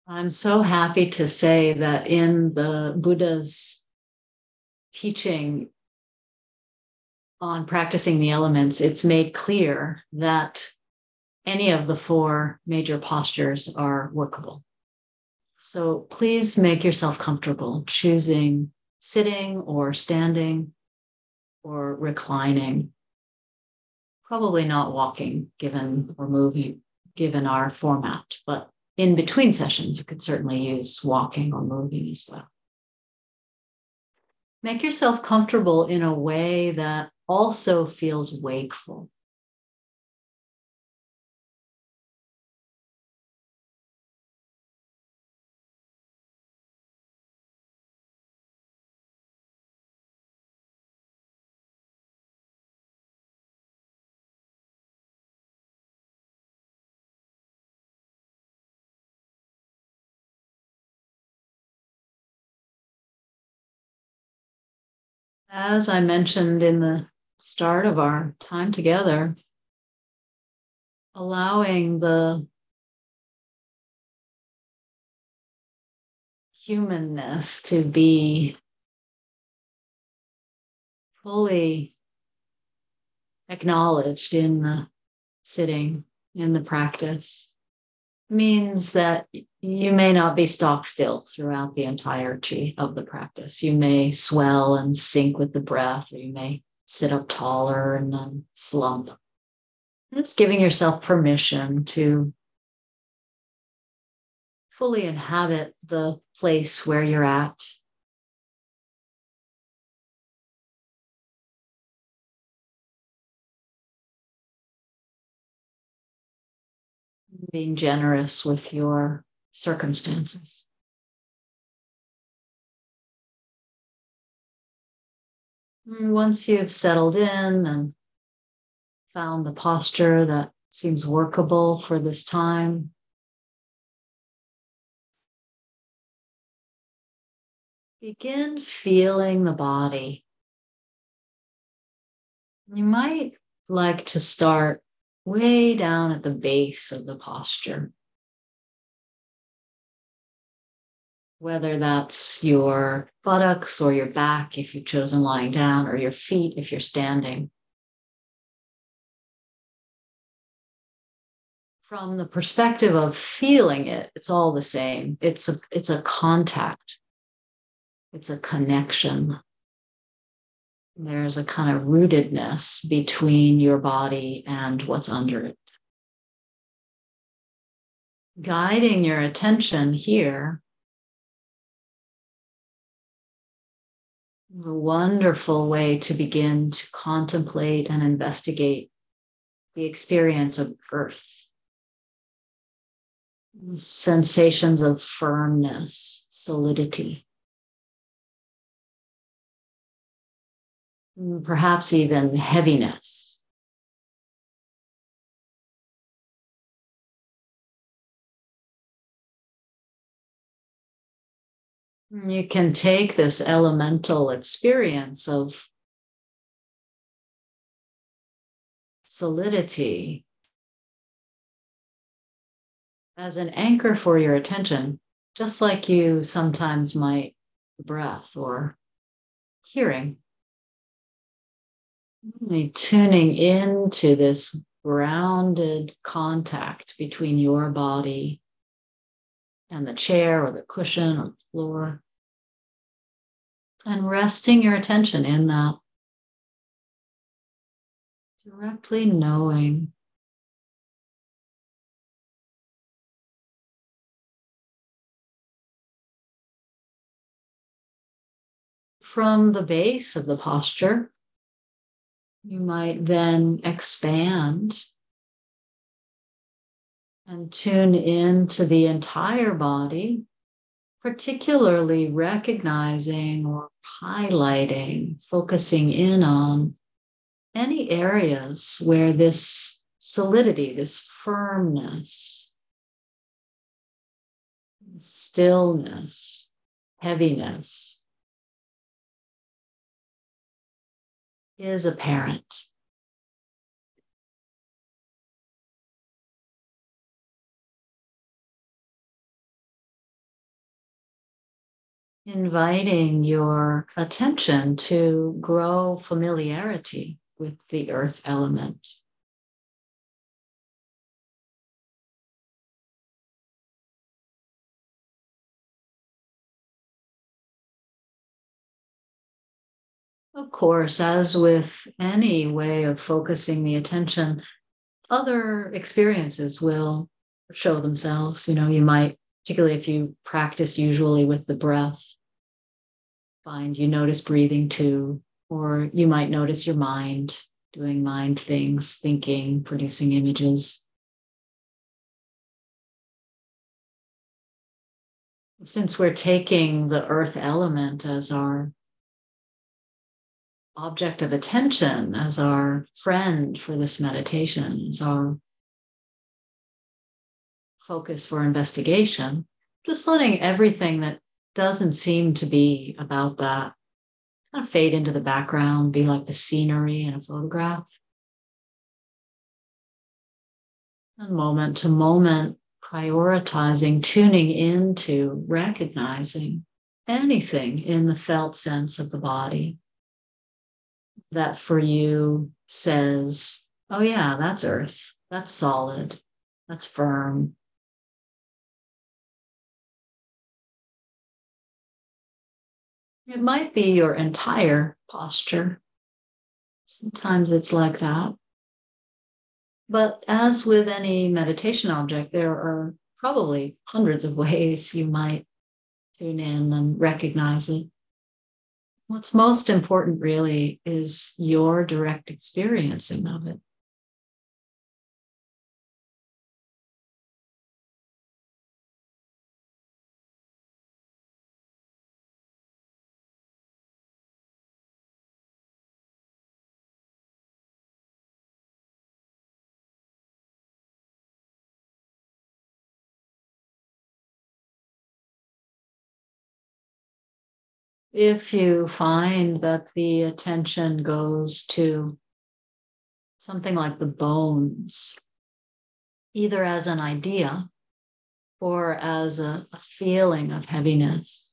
I'm so happy to say that in the Buddha's teaching on practicing the elements, it's made clear that any of the four major postures are workable. So please make yourself comfortable choosing sitting or standing or reclining. Probably not walking, given or moving, given our format, but in between sessions, you could certainly use walking or moving as well. Make yourself comfortable in a way that also feels wakeful. As I mentioned in the start of our time together, allowing the humanness to be fully acknowledged in the sitting, in the practice, means that you may not be stock still throughout the entirety of the practice. You may swell and sink with the breath, or you may sit up taller and then slump. Just giving yourself permission to fully inhabit the place where you're at. Being generous with your circumstances. Once you've settled in and found the posture that seems workable for this time, begin feeling the body. You might like to start way down at the base of the posture, whether that's your buttocks or your back if you've chosen lying down, or your feet if you're standing. From the perspective of feeling it, it's all the same. It's a contact. It's a connection. There's a kind of rootedness between your body and what's under it. Guiding your attention here is a wonderful way to begin to contemplate and investigate the experience of earth. Sensations of firmness, solidity, perhaps even heaviness. You can take this elemental experience of solidity as an anchor for your attention, just like you sometimes might breath or hearing. Really tuning into this grounded contact between your body and the chair or the cushion or the floor, and resting your attention in that, directly knowing from the base of the posture. You might then expand and tune into the entire body, particularly recognizing or highlighting, focusing in on any areas where this solidity, this firmness, stillness, heaviness is apparent. inviting your attention to grow familiarity with the earth element. Of course, as with any way of focusing the attention, other experiences will show themselves. You might, particularly if you practice usually with the breath, find you notice breathing too, or you might notice your mind doing mind things, thinking, producing images. Since we're taking the earth element as our object of attention, as our friend for this meditation, as our focus for investigation, just letting everything that doesn't seem to be about that kind of fade into the background, be like the scenery in a photograph. And moment to moment, prioritizing, tuning into, recognizing anything in the felt sense of the body that for you says, oh, yeah, that's earth, that's solid, that's firm. It might be your entire posture. Sometimes it's like that. But as with any meditation object, there are probably hundreds of ways you might tune in and recognize it. What's most important really is your direct experiencing of it. If you find that the attention goes to something like the bones, either as an idea or as a feeling of heaviness,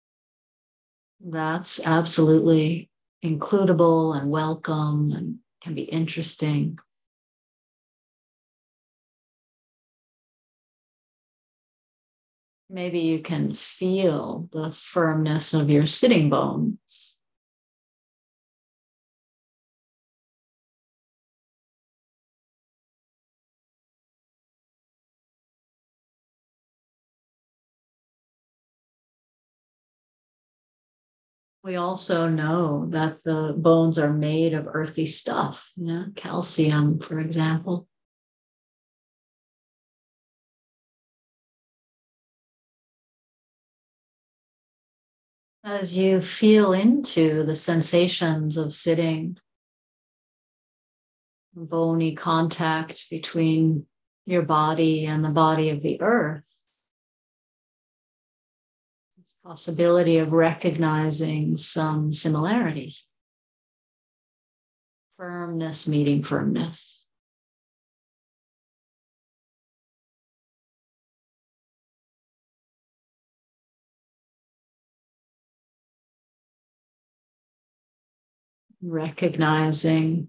that's absolutely includable and welcome and can be interesting. Maybe you can feel the firmness of your sitting bones. We also know that the bones are made of earthy stuff, calcium, for example. As you feel into the sensations of sitting, bony contact between your body and the body of the earth, possibility of recognizing some similarity, firmness meeting firmness. Recognizing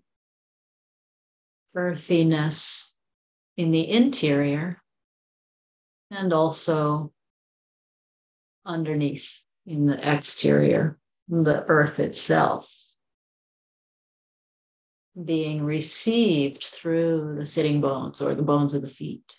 earthiness in the interior and also underneath in the exterior, the earth itself being received through the sitting bones or the bones of the feet.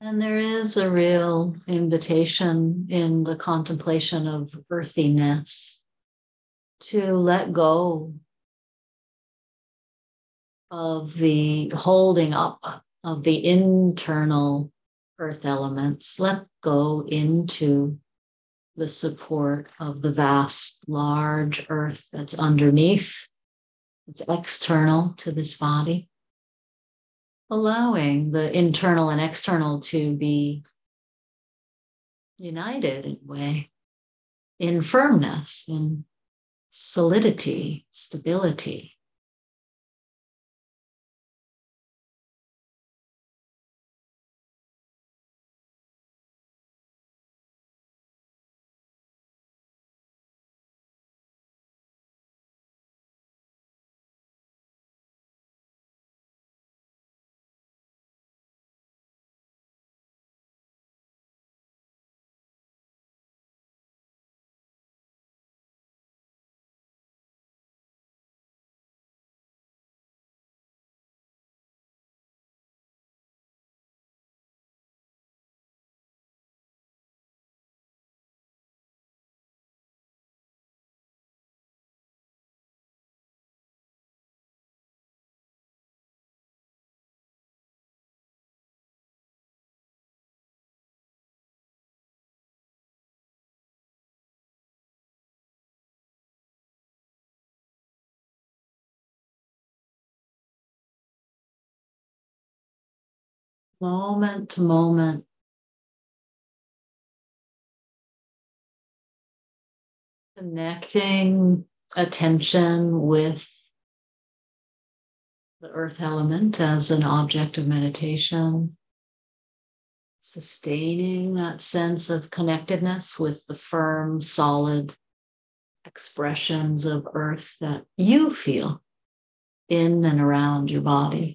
And there is a real invitation in the contemplation of earthiness to let go of the holding up of the internal earth elements, let go into the support of the vast, large earth that's underneath, it's external to this body, allowing the internal and external to be united in a way, in firmness, in solidity, stability. Moment to moment, connecting attention with the earth element as an object of meditation, sustaining that sense of connectedness with the firm, solid expressions of earth that you feel in and around your body.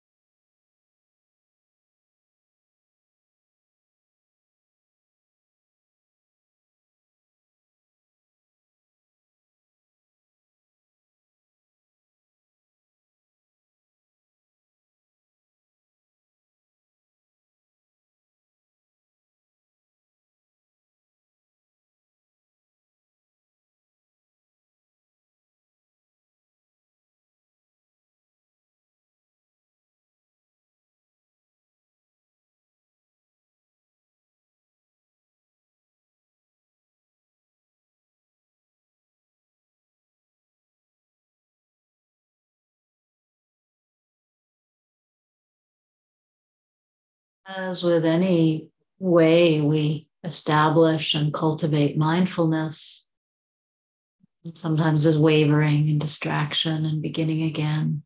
As with any way we establish and cultivate mindfulness, sometimes there's wavering and distraction and beginning again.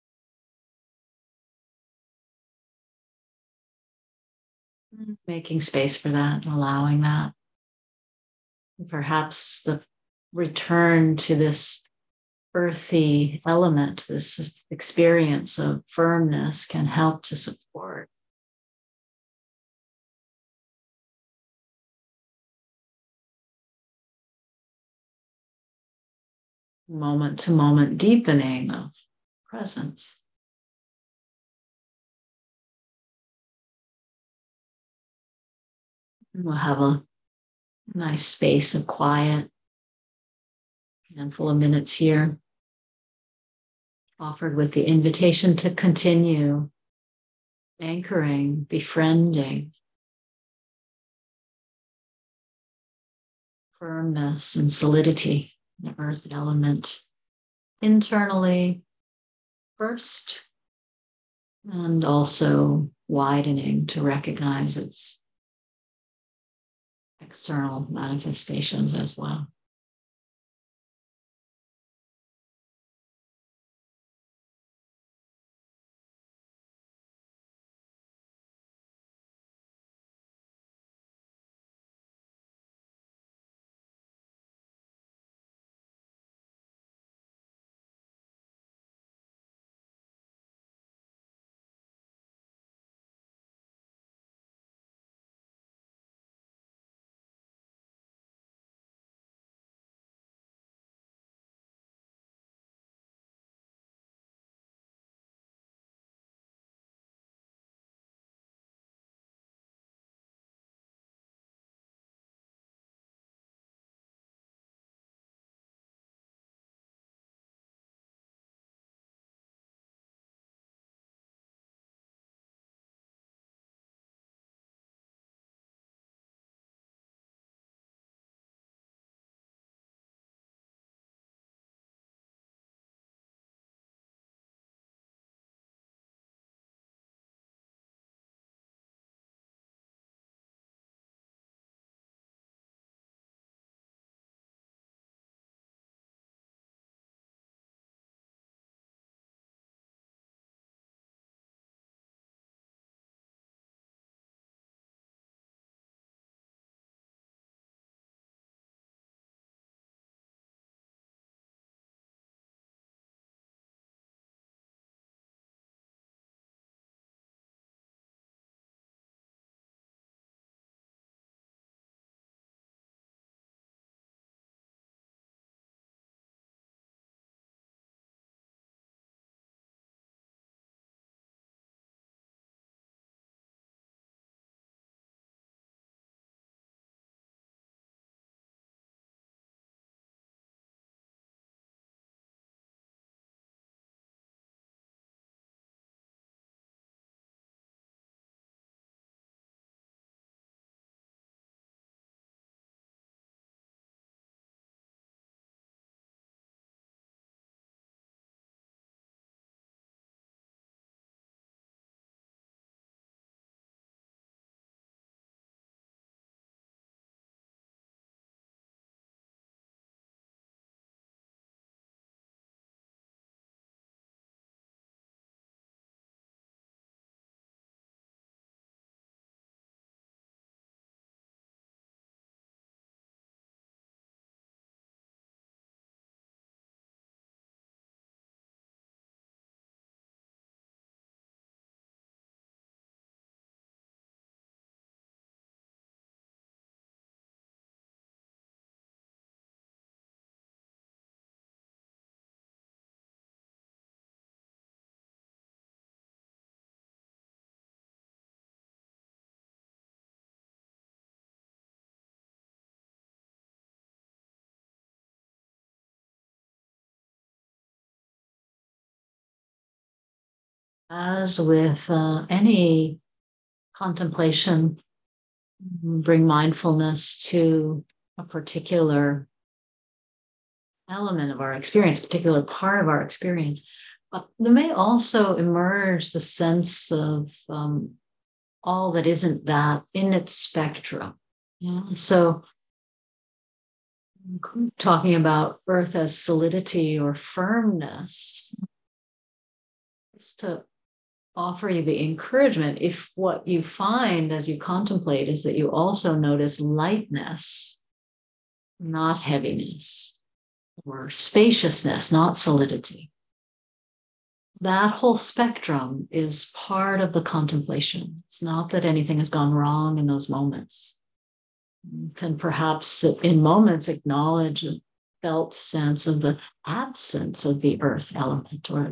Making space for that, allowing that. Perhaps the return to this earthy element, this experience of firmness can help to support moment to moment deepening of presence. We'll have a nice space of quiet, a handful of minutes here, offered with the invitation to continue anchoring, befriending firmness and solidity, the earth element internally first, and also widening to recognize its external manifestations as well. As with any contemplation, bring mindfulness to a particular element of our experience, particular part of our experience. There may also emerge the sense of all that isn't that in its spectrum. Yeah. So, talking about earth as solidity or firmness, is to offer you the encouragement if what you find as you contemplate is that you also notice lightness, not heaviness, or spaciousness, not solidity. That whole spectrum is part of the contemplation. It's not that anything has gone wrong in those moments. You can perhaps, in moments, acknowledge a felt sense of the absence of the earth element, or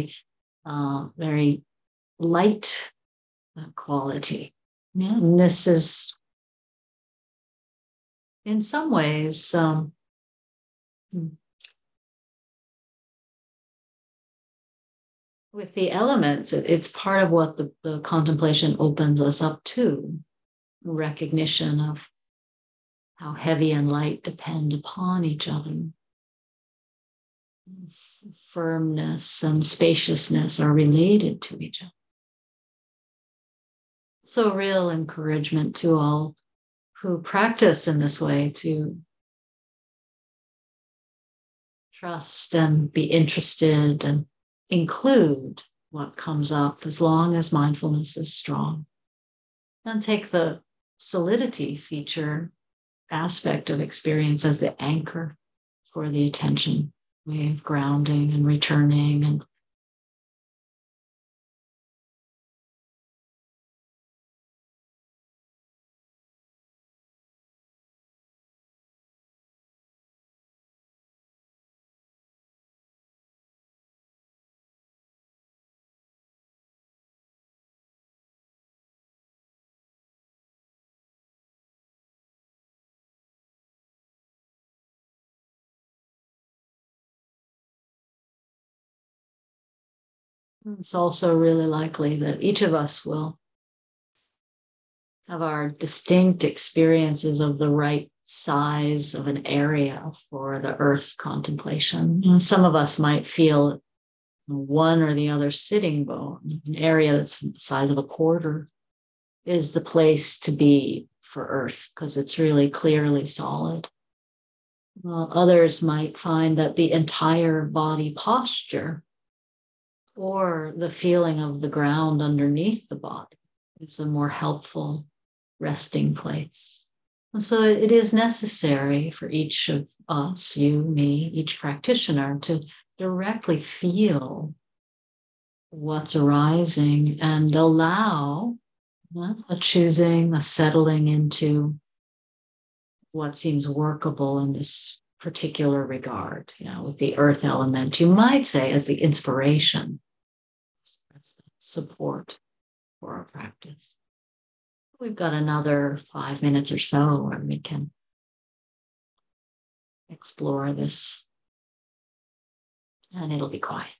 very light quality. Yeah, and this is, in some ways, with the elements, it's part of what the contemplation opens us up to, recognition of how heavy and light depend upon each other. Firmness and spaciousness are related to each other. So, real encouragement to all who practice in this way to trust and be interested and include what comes up as long as mindfulness is strong. And take the solidity feature aspect of experience as the anchor for the attention, way of grounding and returning and it's also really likely that each of us will have our distinct experiences of the right size of an area for the earth contemplation. Some of us might feel one or the other sitting bone, an area that's the size of a quarter, is the place to be for earth because it's really clearly solid. Well, others might find that the entire body posture or the feeling of the ground underneath the body is a more helpful resting place. And so it is necessary for each of us, you, me, each practitioner, to directly feel what's arising and allow a choosing, a settling into what seems workable in this particular regard, with the earth element, you might say, as the inspiration, as the support for our practice. We've got another 5 minutes or so where we can explore this, and it'll be quiet.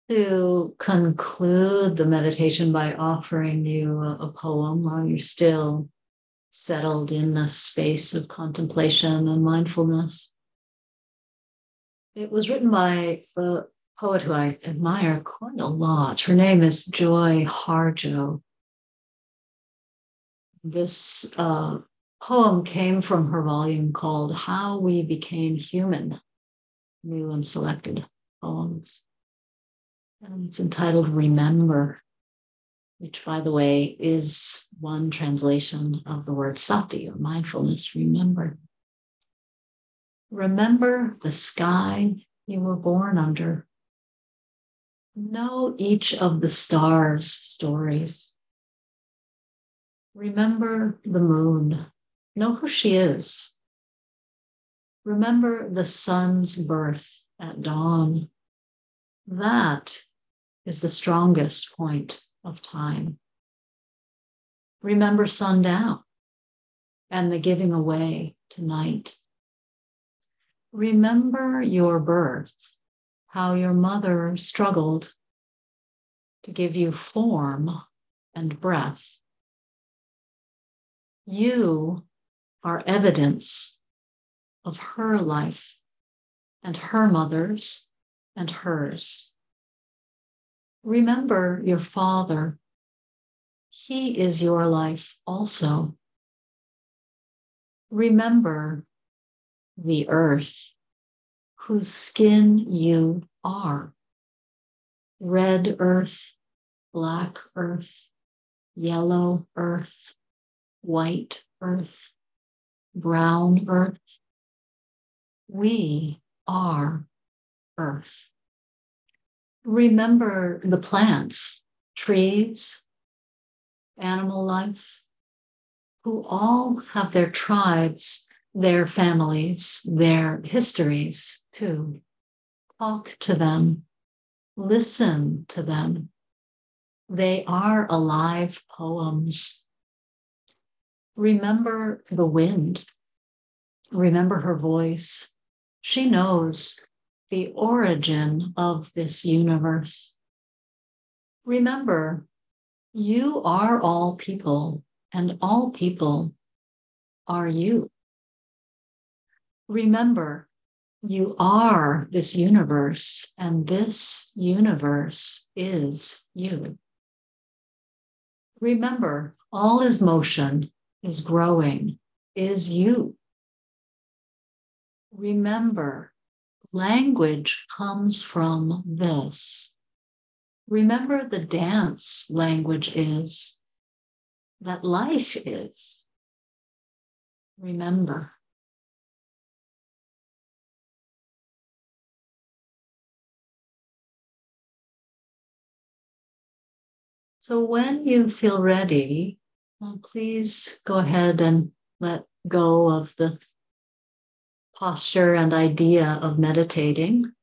to conclude the meditation by offering you a poem while you're still settled in a space of contemplation and mindfulness. It was written by a poet who I admire quite a lot. Her name is Joy Harjo. This poem came from her volume called How We Became Human, New and Selected Poems. And it's entitled Remember, which, by the way, is one translation of the word sati, or mindfulness, remember. Remember the sky you were born under. Know each of the stars' stories. Remember the moon. Know who she is. Remember the sun's birth at dawn. That is the strongest point of time. Remember sundown and the giving away to night. Remember your birth, how your mother struggled to give you form and breath. You are evidence of her life and her mother's and hers. Remember your father. He is your life also. Remember the earth, whose skin you are. Red earth, black earth, yellow earth, white earth, brown earth. We are earth. Remember the plants, trees, animal life, who all have their tribes, their families, their histories too. Talk to them, listen to them. They are alive poems. Remember the wind. Remember her voice. She knows the origin of this universe. Remember, you are all people, and all people are you. Remember, you are this universe, and this universe is you. Remember, all is motion, is growing, is you. Remember, language comes from this. Remember the dance language is, that life is. Remember. So when you feel ready, please go ahead and let go of the posture and idea of meditating.